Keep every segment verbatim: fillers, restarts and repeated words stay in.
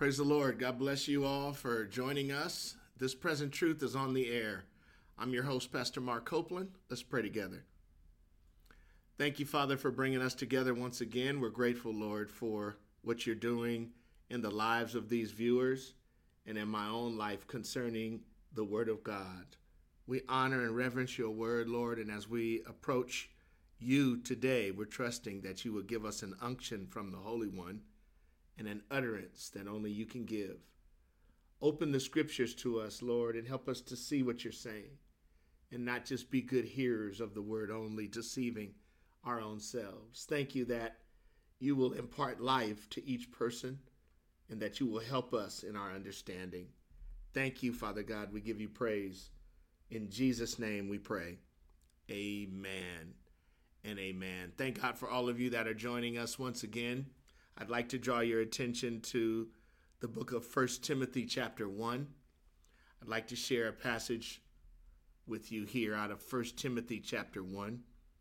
Praise the Lord. God bless you all for joining us. This present truth is on the air. I'm your host, Pastor Mark Copeland. Let's pray together. Thank you, Father, for bringing us together once again. We're grateful, Lord, for what you're doing in the lives of these viewers and in my own life concerning the Word of God. We honor and reverence your word, Lord, and as we approach you today, we're trusting that you will give us an unction from the Holy One and an utterance that only you can give. Open the scriptures to us, Lord, and help us to see what you're saying and not just be good hearers of the word only, deceiving our own selves. Thank you that you will impart life to each person and that you will help us in our understanding. Thank you, Father God. We give you praise. In Jesus' name we pray. Amen and amen. Thank God for all of you that are joining us once again. I'd like to draw your attention to the book of First Timothy chapter one. I'd like to share a passage with you here out of First Timothy chapter one.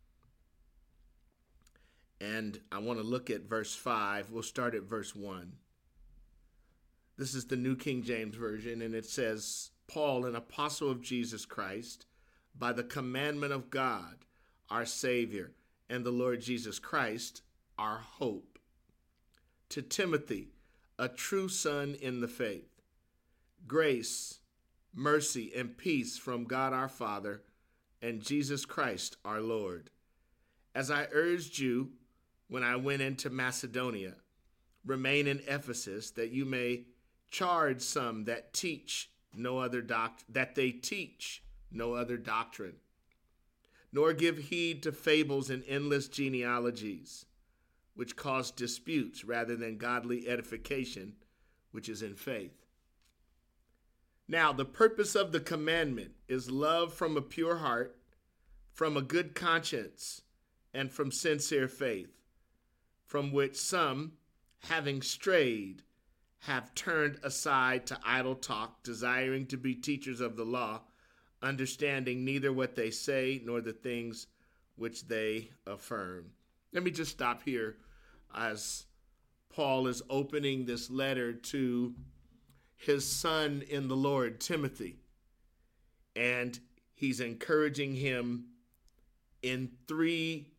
And I want to look at verse five. We'll start at verse one. This is the New King James Version, and it says, Paul, an apostle of Jesus Christ, by the commandment of God, our Savior, and the Lord Jesus Christ, our hope. To Timothy, a true son in the faith, grace, mercy, and peace from God our Father and Jesus Christ our Lord. As I urged you when I went into Macedonia, remain in Ephesus, that you may charge some that teach no other doct- that they teach no other doctrine, nor give heed to fables and endless genealogies, which cause disputes rather than godly edification, which is in faith. Now, the purpose of the commandment is love from a pure heart, from a good conscience, and from sincere faith, from which some, having strayed, have turned aside to idle talk, desiring to be teachers of the law, understanding neither what they say nor the things which they affirm. Let me just stop here as Paul is opening this letter to his son in the Lord, Timothy. And he's encouraging him in three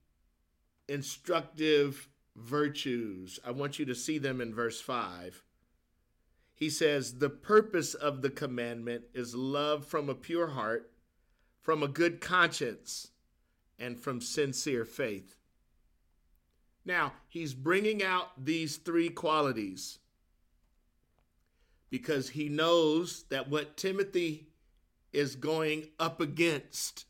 instructive virtues. I want you to see them in verse five. He says, the purpose of the commandment is love from a pure heart, from a good conscience, and from sincere faith. Now, he's bringing out these three qualities because he knows that what Timothy is going up against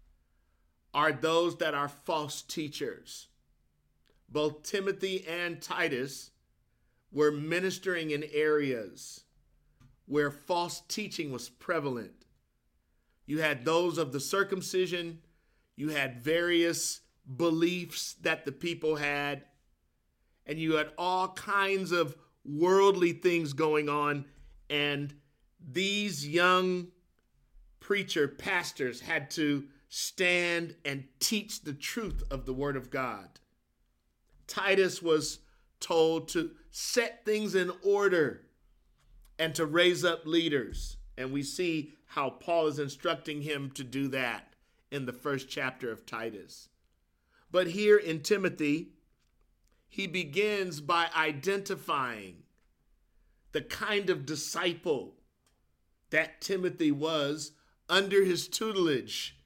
are those that are false teachers. Both Timothy and Titus were ministering in areas where false teaching was prevalent. You had those of the circumcision, you had various beliefs that the people had, and you had all kinds of worldly things going on, and these young preacher pastors had to stand and teach the truth of the Word of God. Titus was told to set things in order and to raise up leaders, and we see how Paul is instructing him to do that in the first chapter of Titus. But here in Timothy, he begins by identifying the kind of disciple that Timothy was under his tutelage.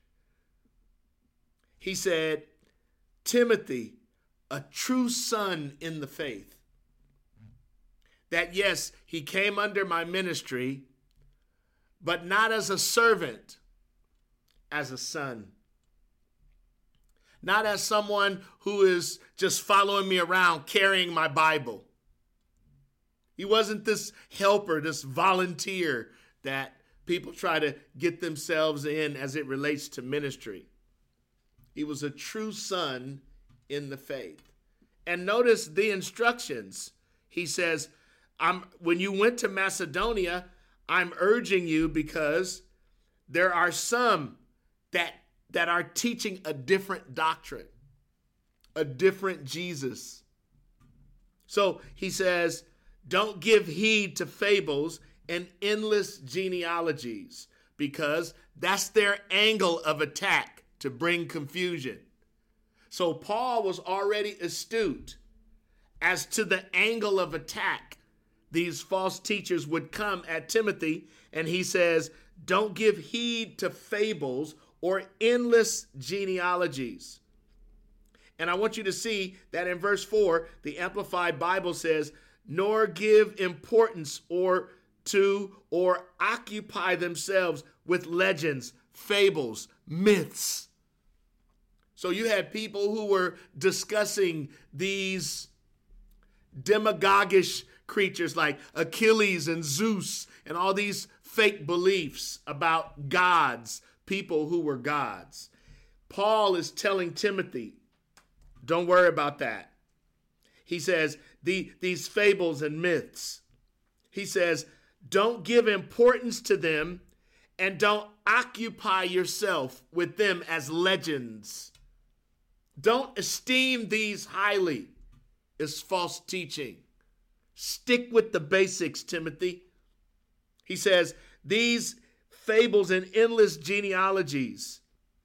He said, Timothy, a true son in the faith. That yes, he came under my ministry, but not as a servant, as a son. Not as someone who is just following me around carrying my Bible. He wasn't this helper, this volunteer that people try to get themselves in as it relates to ministry. He was a true son in the faith. And notice the instructions. He says, I'm, when you went to Macedonia, I'm urging you because there are some that that are teaching a different doctrine, a different Jesus. So he says, Don't give heed to fables and endless genealogies, because that's their angle of attack, to bring confusion. So Paul was already astute as to the angle of attack these false teachers would come at Timothy. And he says, don't give heed to fables or endless genealogies. And I want you to see that in verse four, the Amplified Bible says, nor give importance or to or occupy themselves with legends, fables, myths. So you had people who were discussing these demagogish creatures like Achilles and Zeus and all these fake beliefs about gods, people who were gods. Paul is telling Timothy, don't worry about that. He says, the, these fables and myths, he says, don't give importance to them and don't occupy yourself with them as legends. Don't esteem these highly as false teaching. Stick with the basics, Timothy. He says, these fables and endless genealogies,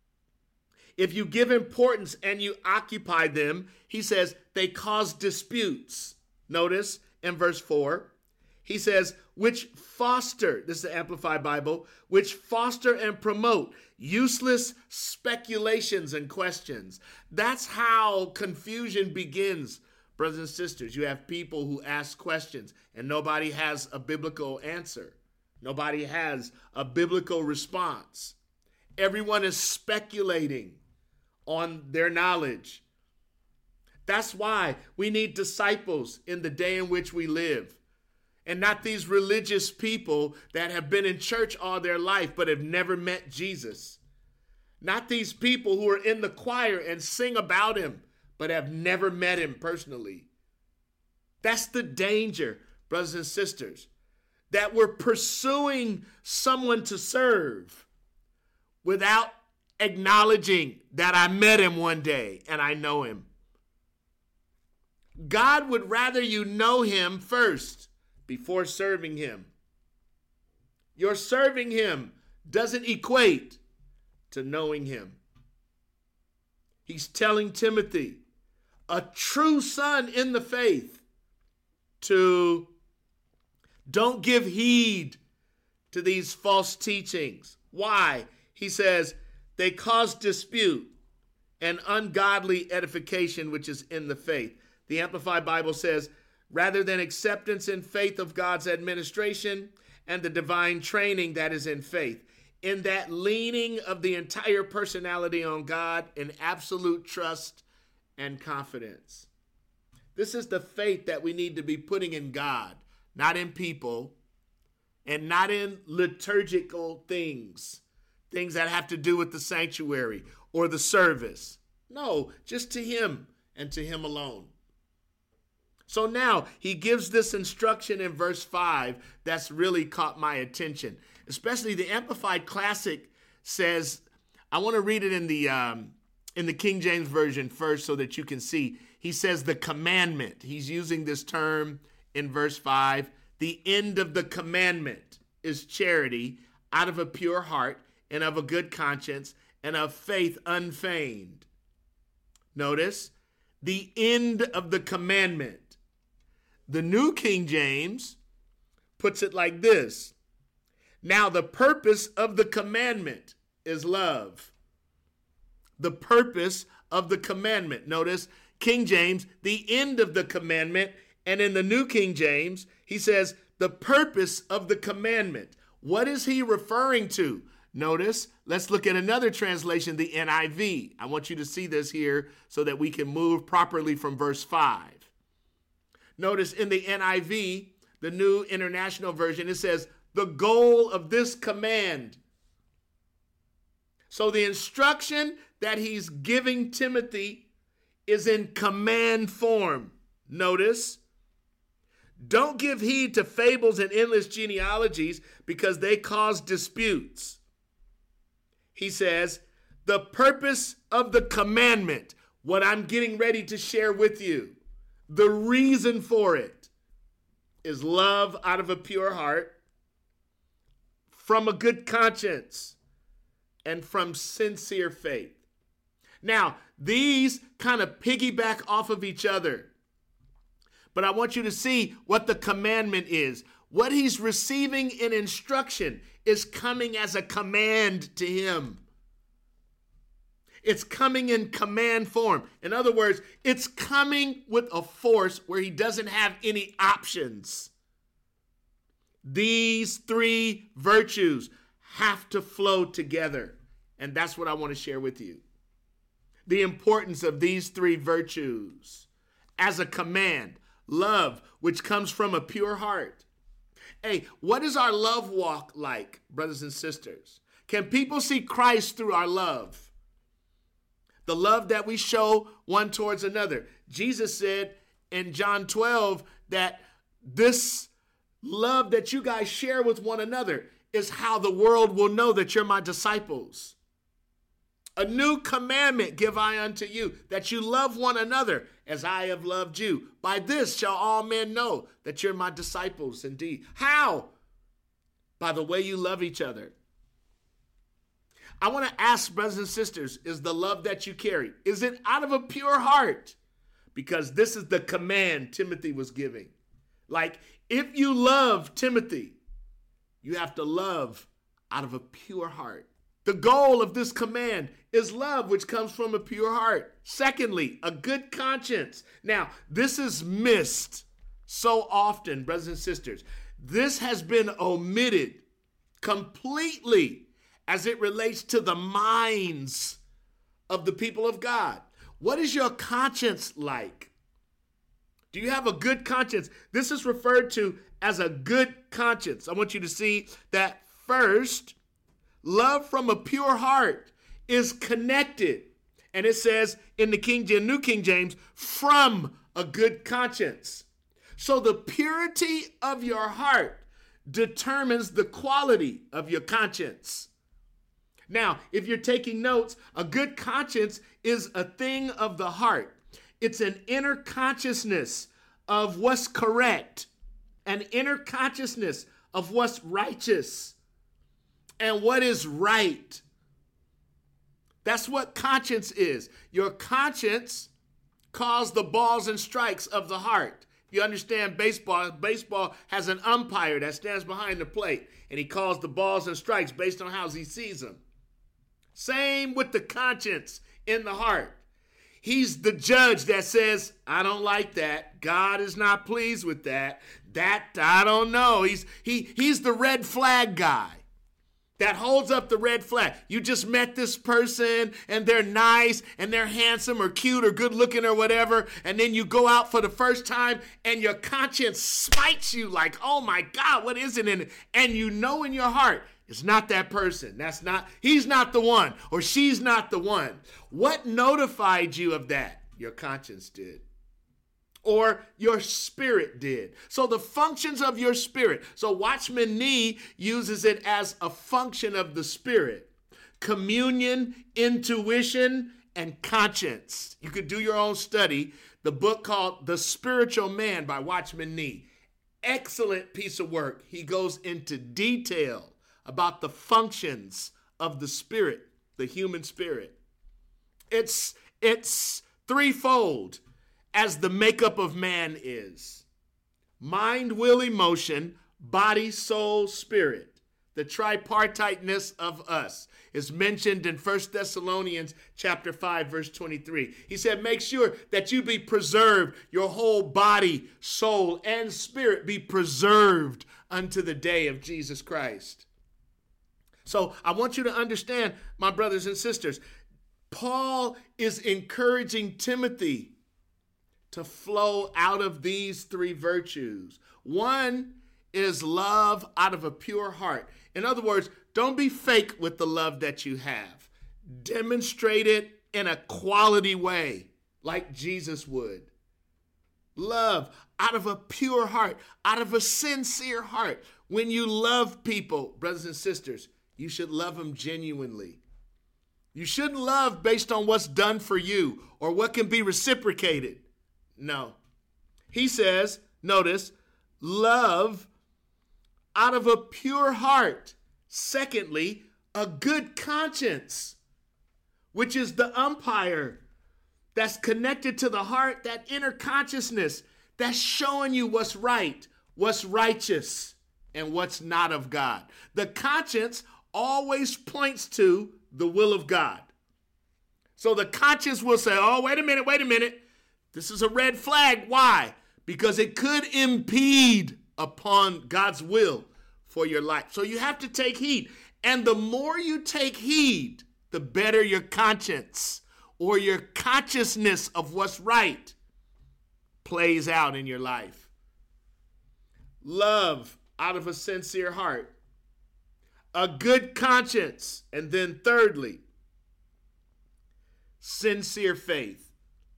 if you give importance and you occupy them, he says, they cause disputes. Notice in verse four, he says, which foster, this is the Amplified Bible, which foster and promote useless speculations and questions. That's how confusion begins, brothers and sisters. You have people who ask questions and nobody has a biblical answer. Nobody has a biblical response. Everyone is speculating on their knowledge. That's why we need disciples in the day in which we live. And not these religious people that have been in church all their life but have never met Jesus. Not these people who are in the choir and sing about him but have never met him personally. That's the danger, brothers and sisters, that we're pursuing someone to serve without acknowledging that I met him one day and I know him. God would rather you know him first before serving him. Your serving him doesn't equate to knowing him. He's telling Timothy, a true son in the faith, to don't give heed to these false teachings. Why? He says, they cause dispute and ungodly edification, which is in the faith. The Amplified Bible says, rather than acceptance in faith of God's administration and the divine training that is in faith, in that leaning of the entire personality on God in absolute trust and confidence. This is the faith that we need to be putting in God, not in people, and not in liturgical things, things that have to do with the sanctuary or the service. No, just to him and to him alone. So now he gives this instruction in verse five that's really caught my attention. Especially the Amplified Classic says, I want to read it in the um, in the King James Version first so that you can see. He says the commandment. He's using this term in verse five. The end of the commandment is charity out of a pure heart and of a good conscience and of faith unfeigned. Notice, the end of the commandment. The New King James puts it like this. Now the purpose of the commandment is love. The purpose of the commandment. Notice King James, the end of the commandment. And in the New King James, he says the purpose of the commandment. What is he referring to? Notice, let's look at another translation, the N I V. I want you to see this here so that we can move properly from verse five. Notice in the N I V, the New International Version, it says, the goal of this command. So the instruction that he's giving Timothy is in command form. Notice, don't give heed to fables and endless genealogies because they cause disputes. He says, the purpose of the commandment, what I'm getting ready to share with you, the reason for it, is love out of a pure heart, from a good conscience, and from sincere faith. Now, these kind of piggyback off of each other. But I want you to see what the commandment is. What he's receiving in instruction is coming as a command to him. It's coming in command form. In other words, it's coming with a force where he doesn't have any options. These three virtues have to flow together. And that's what I want to share with you. The importance of these three virtues as a command. Love, which comes from a pure heart. Hey, what is our love walk like, brothers and sisters? Can people see Christ through our love? The love that we show one towards another. Jesus said in John twelve that this love that you guys share with one another is how the world will know that you're my disciples. A new commandment give I unto you, that you love one another as I have loved you. By this shall all men know that you're my disciples indeed. How? By the way you love each other. I want to ask, brothers and sisters, is the love that you carry, is it out of a pure heart? Because this is the command Timothy was giving. Like, if you love Timothy, you have to love out of a pure heart. The goal of this command is love, which comes from a pure heart. Secondly, a good conscience. Now, this is missed so often, brothers and sisters. This has been omitted completely as it relates to the minds of the people of God. What is your conscience like? Do you have a good conscience? This is referred to as a good conscience. I want you to see that first, love from a pure heart is connected. And it says in the King James, New King James, from a good conscience. So the purity of your heart determines the quality of your conscience. Now, if you're taking notes, a good conscience is a thing of the heart. It's an inner consciousness of what's correct, an inner consciousness of what's righteous and what is right. That's what conscience is. Your conscience calls the balls and strikes of the heart. You understand baseball, baseball has an umpire that stands behind the plate, and he calls the balls and strikes based on how he sees them. Same with the conscience in the heart. He's the judge that says, I don't like that. God is not pleased with that. That, I don't know. He's he he's the red flag guy that holds up the red flag. You just met this person and they're nice and they're handsome or cute or good looking or whatever. And then you go out for the first time and your conscience smites you like, oh my God, what is it in it? And you know in your heart, it's not that person. That's not, he's not the one or she's not the one. What notified you of that? Your conscience did. Or your spirit did. So the functions of your spirit. So Watchman Nee uses it as a function of the spirit. Communion, intuition, and conscience. You could do your own study. The book called The Spiritual Man by Watchman Nee. Excellent piece of work. He goes into detail about the functions of the spirit, the human spirit. It's, it's threefold as the makeup of man is. Mind, will, emotion, body, soul, spirit. The tripartiteness of us is mentioned in First Thessalonians chapter five, verse twenty-three. He said, make sure that you be preserved, your whole body, soul, and spirit be preserved unto the day of Jesus Christ. So I want you to understand, my brothers and sisters, Paul is encouraging Timothy to flow out of these three virtues. One is love out of a pure heart. In other words, don't be fake with the love that you have. Demonstrate it in a quality way, like Jesus would. Love out of a pure heart, out of a sincere heart. When you love people, brothers and sisters, you should love them genuinely. You shouldn't love based on what's done for you or what can be reciprocated. No. He says, notice, love out of a pure heart. Secondly, a good conscience, which is the umpire that's connected to the heart, that inner consciousness that's showing you what's right, what's righteous, and what's not of God. The conscience always points to the will of God. So the conscience will say, oh, wait a minute, wait a minute. This is a red flag. Why? Because it could impede upon God's will for your life. So you have to take heed. And the more you take heed, the better your conscience or your consciousness of what's right plays out in your life. Love out of a sincere heart, a good conscience, and then thirdly, sincere faith.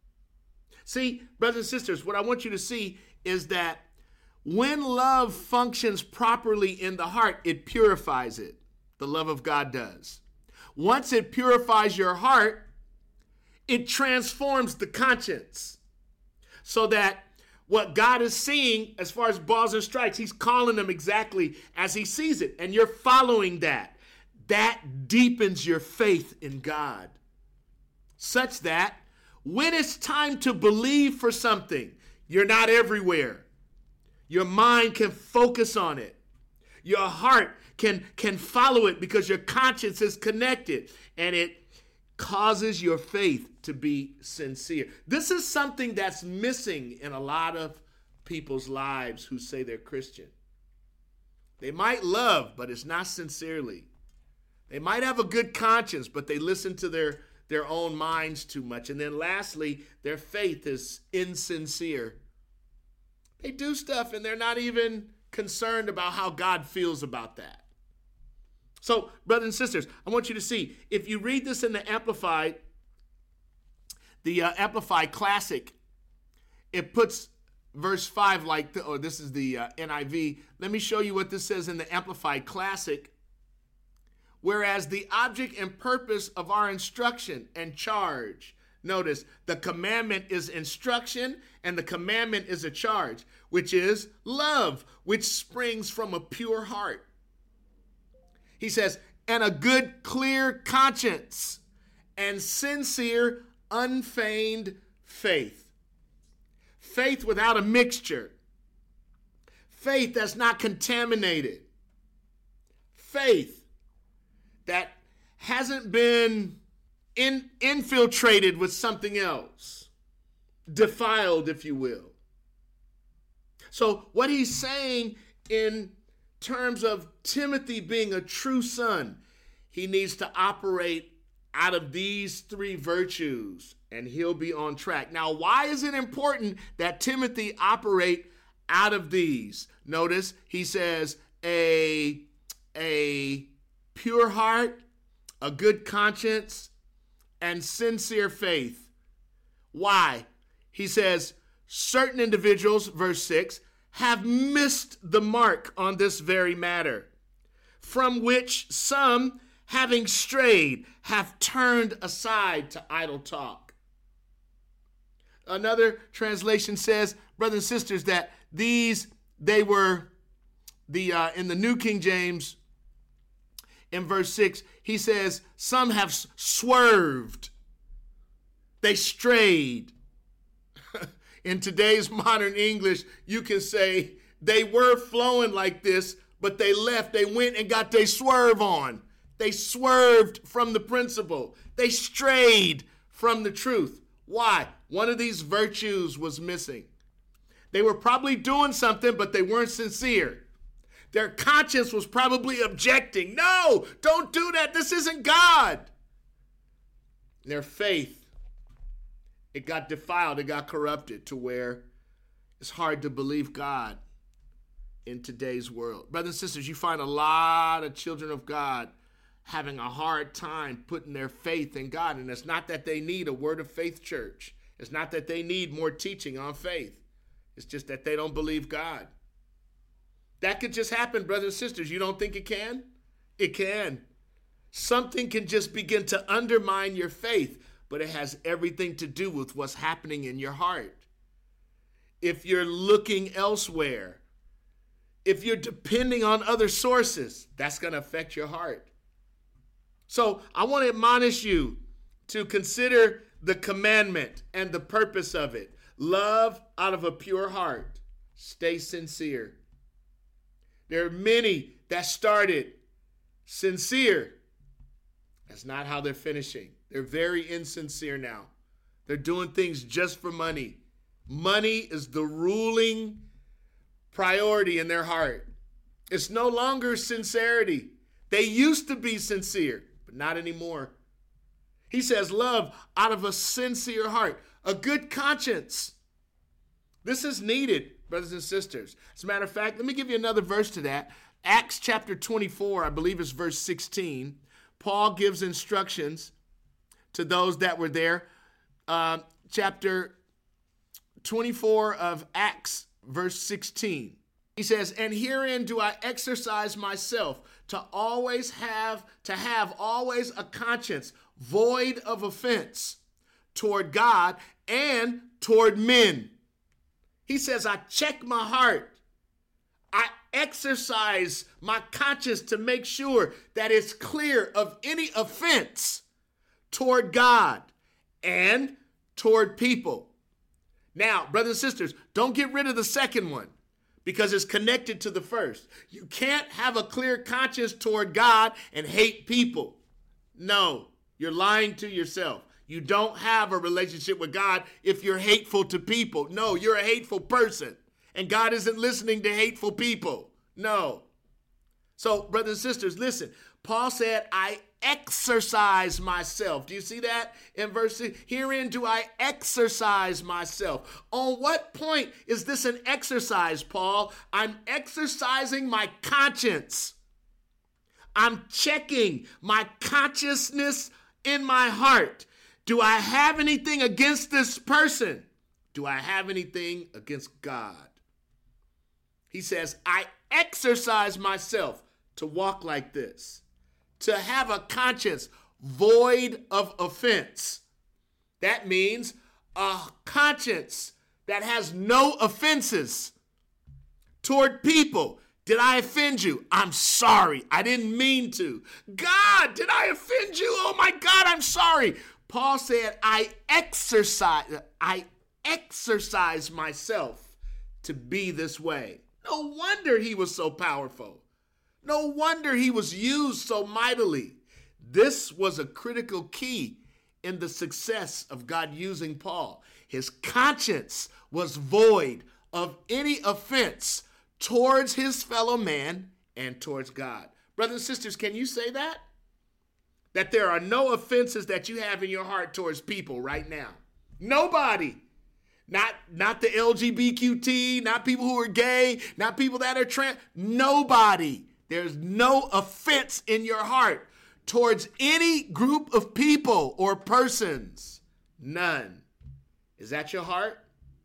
See, brothers and sisters, what I want you to see is that when love functions properly in the heart, it purifies it. The love of God does. Once it purifies your heart, it transforms the conscience so that what God is seeing as far as balls and strikes, he's calling them exactly as he sees it. And you're following that. That deepens your faith in God such that when it's time to believe for something, you're not everywhere. Your mind can focus on it. Your heart can, can follow it because your conscience is connected, and it causes your faith to be sincere. This is something that's missing in a lot of people's lives who say they're Christian. They might love, but it's not sincerely. They might have a good conscience, but they listen to their, their own minds too much. And then lastly, their faith is insincere. They do stuff and they're not even concerned about how God feels about that. So, brothers and sisters, I want you to see, if you read this in the Amplified, the uh, Amplified Classic, it puts verse five like, the, oh, this is the uh, N I V. Let me show you what this says in the Amplified Classic. Whereas the object and purpose of our instruction and charge, notice, the commandment is instruction and the commandment is a charge, which is love, which springs from a pure heart. He says, and a good, clear conscience and sincere, unfeigned faith. Faith without a mixture. Faith that's not contaminated. Faith that hasn't been in, infiltrated with something else. Defiled, if you will. So what he's saying in terms of Timothy being a true son, he needs to operate out of these three virtues and he'll be on track. Now, why is it important that Timothy operate out of these? Notice he says a, a pure heart, a good conscience, and sincere faith. Why? He says certain individuals, verse six, have missed the mark on this very matter, from which some, having strayed, have turned aside to idle talk. Another translation says, brothers and sisters, that these, they were, the uh, in the New King James, in verse six, he says, some have swerved. They strayed. In today's modern English, you can say they were flowing like this, but they left. They went and got their swerve on. They swerved from the principle. They strayed from the truth. Why? One of these virtues was missing. They were probably doing something, but they weren't sincere. Their conscience was probably objecting. No, don't do that. This isn't God. Their faith, it got defiled, it got corrupted to where it's hard to believe God in today's world. Brothers and sisters, you find a lot of children of God having a hard time putting their faith in God. And it's not that they need a Word of Faith church. It's not that they need more teaching on faith. It's just that they don't believe God. That could just happen, brothers and sisters. You don't think it can? It can. Something can just begin to undermine your faith, but it has everything to do with what's happening in your heart. If you're looking elsewhere, if you're depending on other sources, that's going to affect your heart. So I want to admonish you to consider the commandment and the purpose of it. Love out of a pure heart. Stay sincere. There are many that started sincere. That's not how they're finishing. They're very insincere now. They're doing things just for money. Money is the ruling priority in their heart. It's no longer sincerity. They used to be sincere, but not anymore. He says love out of a sincere heart, a good conscience. This is needed, brothers and sisters. As a matter of fact, let me give you another verse to that. Acts chapter twenty-four, I believe it's verse sixteen. Paul gives instructions to those that were there. Uh, chapter twenty-four of Acts, verse sixteen. He says, and herein do I exercise myself to always have, to have always a conscience void of offense toward God and toward men. He says, I check my heart. I exercise my conscience to make sure that it's clear of any offense toward God and toward people. Now, brothers and sisters, don't get rid of the second one because it's connected to the first. You can't have a clear conscience toward God and hate people. No, you're lying to yourself. You don't have a relationship with God if you're hateful to people. No, you're a hateful person. And God isn't listening to hateful people. No. So, brothers and sisters, listen. Paul said, I exercise myself. Do you see that in verse six? Herein do I exercise myself. On what point is this an exercise, Paul? I'm exercising my conscience. I'm checking my consciousness in my heart. Do I have anything against this person? Do I have anything against God? He says, I exercise myself to walk like this, to have a conscience void of offense. That means a conscience that has no offenses toward people. Did I offend you? I'm sorry. I didn't mean to. God, did I offend you? Oh my God, I'm sorry. Paul said, I exercise, I exercise myself to be this way. No wonder he was so powerful. No wonder he was used so mightily. This was a critical key in the success of God using Paul. His conscience was void of any offense towards his fellow man and towards God. Brothers and sisters, can you say that? That there are no offenses that you have in your heart towards people right now. Nobody. Not, not the L G B T Q, not people who are gay, not people that are trans. Nobody. There's no offense in your heart towards any group of people or persons. None. Is that your heart?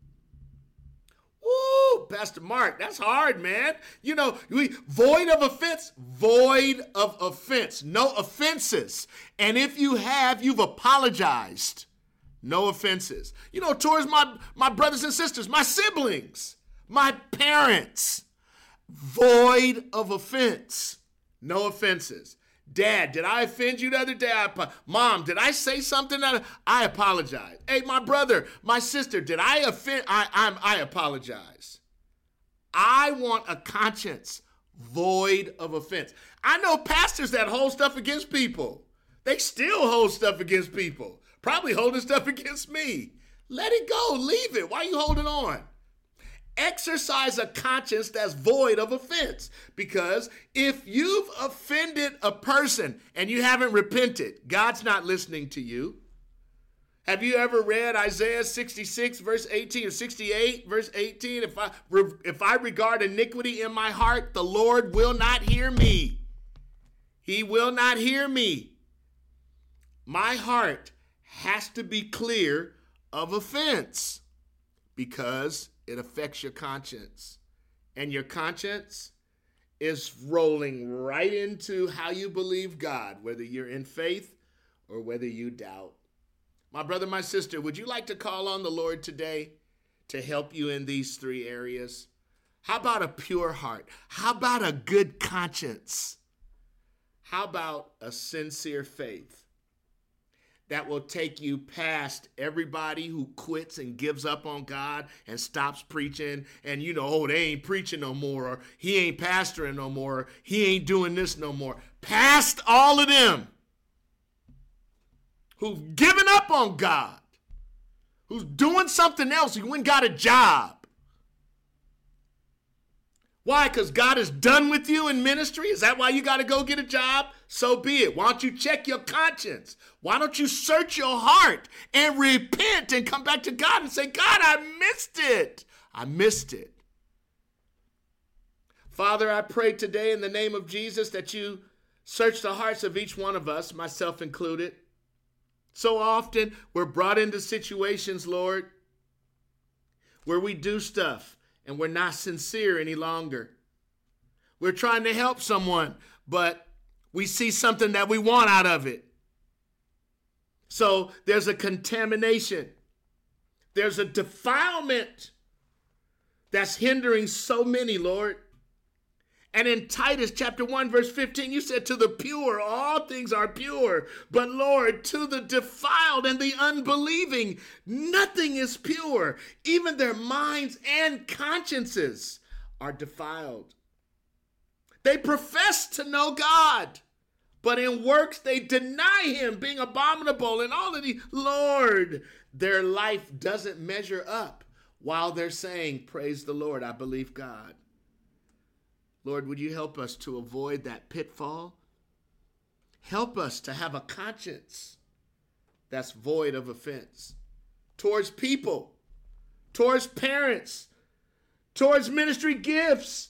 Woo, Pastor Mark, that's hard, man. You know, we void of offense, void of offense, no offenses. And if you have, you've apologized. No offenses. You know, towards my, my brothers and sisters, my siblings, my parents, void of offense. No offenses. Dad, did I offend you the other day? I, Mom, did I say something that I apologize? Hey, my brother, my sister, did I offend? I, I'm, I apologize. I want a conscience void of offense. I know pastors that hold stuff against people. They still hold stuff against people. Probably holding stuff against me. Let it go. Leave it. Why are you holding on? Exercise a conscience that's void of offense. Because if you've offended a person and you haven't repented, God's not listening to you. Have you ever read Isaiah sixty-six, verse eighteen, or sixty-eight, verse eighteen? If I, if I regard iniquity in my heart, the Lord will not hear me. He will not hear me. My heart has to be clear of offense because it affects your conscience. And your conscience is rolling right into how you believe God, whether you're in faith or whether you doubt. My brother, my sister, would you like to call on the Lord today to help you in these three areas? How about a pure heart? How about a good conscience? How about a sincere faith that will take you past everybody who quits and gives up on God and stops preaching and, you know, oh, they ain't preaching no more, or he ain't pastoring no more, or he ain't doing this no more. Past all of them who've given up on God, who's doing something else, who went and got a job. Why? Because God is done with you in ministry? Is that why you got to go get a job? So be it. Why don't you check your conscience? Why don't you search your heart and repent and come back to God and say, God, I missed it. I missed it. Father, I pray today in the name of Jesus that you search the hearts of each one of us, myself included. So often we're brought into situations, Lord, where we do stuff and we're not sincere any longer. We're trying to help someone, but we see something that we want out of it. So there's a contamination. There's a defilement that's hindering so many, Lord. And in Titus chapter one, verse fifteen, you said, to the pure, all things are pure. But Lord, to the defiled and the unbelieving, nothing is pure. Even their minds and consciences are defiled. They profess to know God, but in works they deny him, being abominable and all of the, Lord, their life doesn't measure up while they're saying, praise the Lord, I believe God. Lord, would you help us to avoid that pitfall? Help us to have a conscience that's void of offense towards people, towards parents, towards ministry gifts,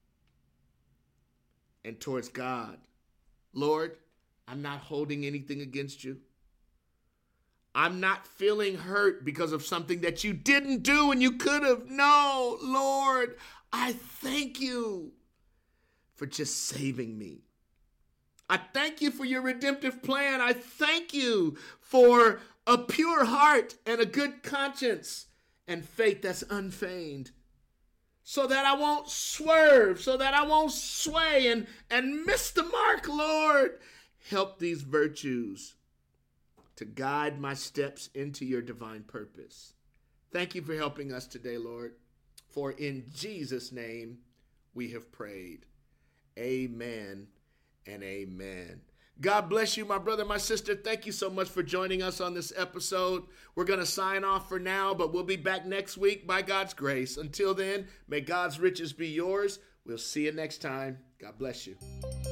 and towards God. Lord, I'm not holding anything against you. I'm not feeling hurt because of something that you didn't do and you could have. No, Lord, I thank you for just saving me. I thank you for your redemptive plan. I thank you for a pure heart and a good conscience and faith that's unfeigned, so that I won't swerve, so that I won't sway and, and miss the mark, Lord. Help these virtues to guide my steps into your divine purpose. Thank you for helping us today, Lord. For in Jesus' name we have prayed. Amen and amen. God bless you, my brother, my sister. Thank you so much for joining us on this episode. We're going to sign off for now, but we'll be back next week by God's grace. Until then, may God's riches be yours. We'll see you next time. God bless you.